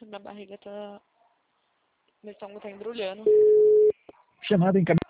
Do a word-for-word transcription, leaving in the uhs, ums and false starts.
Minha barriga tá... Meu estômago tá embrulhando. Chamada em